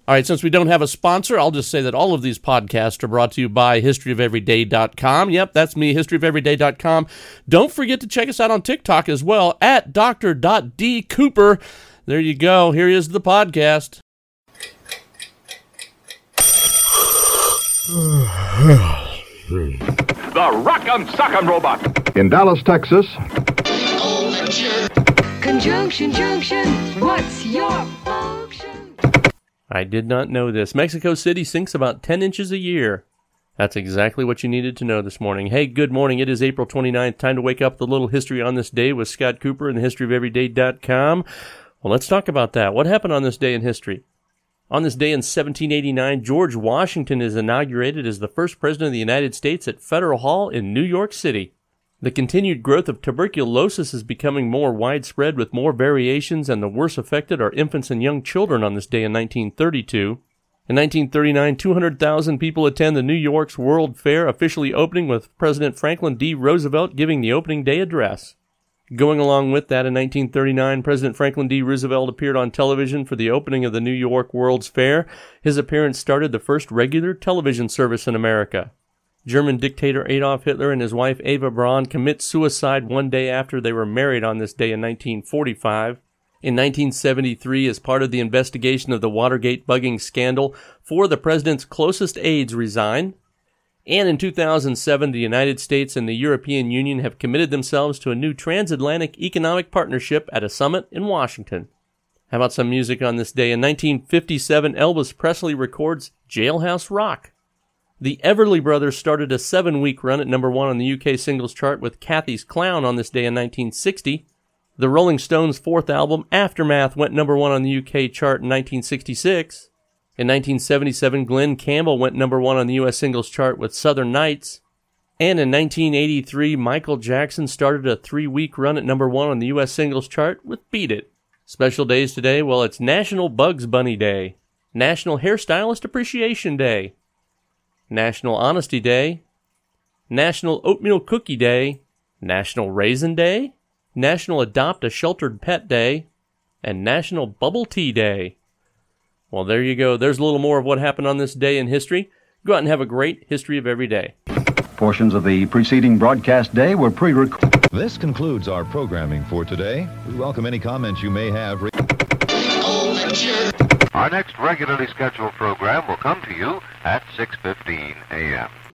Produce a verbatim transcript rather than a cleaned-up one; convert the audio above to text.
All right, since we don't have a sponsor, I'll just say that all of these podcasts are brought to you by history of everyday dot com. Yep, that's me, history of everyday dot com. Don't forget to check us out on TikTok as well, at d r dot d cooper. There you go. Here is the podcast. The Rock'em Sock'em Robot. In Dallas, Texas. Conjunction, junction, what's your function? I did not know this. Mexico City sinks about ten inches a year. That's exactly what you needed to know this morning. Hey, good morning. It is April twenty-ninth. Time to wake up with a little history on this day with Scott Cooper and the history of everyday dot com. Well, let's talk about that. What happened on this day in history? On this day in seventeen eighty-nine, George Washington is inaugurated as the first president of the United States at Federal Hall in New York City. The continued growth of tuberculosis is becoming more widespread with more variations, and the worst affected are infants and young children on this day in nineteen thirty-two. In nineteen thirty-nine, two hundred thousand people attend the New York's World Fair, officially opening with President Franklin D. Roosevelt giving the opening day address. Going along with that, in nineteen thirty-nine, President Franklin D. Roosevelt appeared on television for the opening of the New York World's Fair. His appearance started the first regular television service in America. German dictator Adolf Hitler and his wife Eva Braun commit suicide one day after they were married on this day in nineteen forty-five. In nineteen seventy-three, as part of the investigation of the Watergate bugging scandal, four of the president's closest aides resign. And in two thousand seven, the United States and the European Union have committed themselves to a new transatlantic economic partnership at a summit in Washington. How about some music on this day? In nineteen fifty-seven, Elvis Presley records Jailhouse Rock. The Everly Brothers started a seven-week run at number one on the U K singles chart with Kathy's Clown on this day in nineteen sixty. The Rolling Stones' fourth album, Aftermath, went number one on the U K chart in nineteen sixty-six. In nineteen seventy-seven, Glenn Campbell went number one on the U S singles chart with Southern Nights. And in nineteen eighty-three, Michael Jackson started a three-week run at number one on the U S singles chart with Beat It. Special days today, well, it's National Bugs Bunny Day, National Hairstylist Appreciation Day, National Honesty Day, National Oatmeal Cookie Day, National Raisin Day, National Adopt a Sheltered Pet Day, and National Bubble Tea Day. Well, there you go. There's a little more of what happened on this day in history. Go out and have a great history of every day. Portions of the preceding broadcast day were pre-recorded. This concludes our programming for today. We welcome any comments you may have. Our next regularly scheduled program will come to you at six fifteen a.m.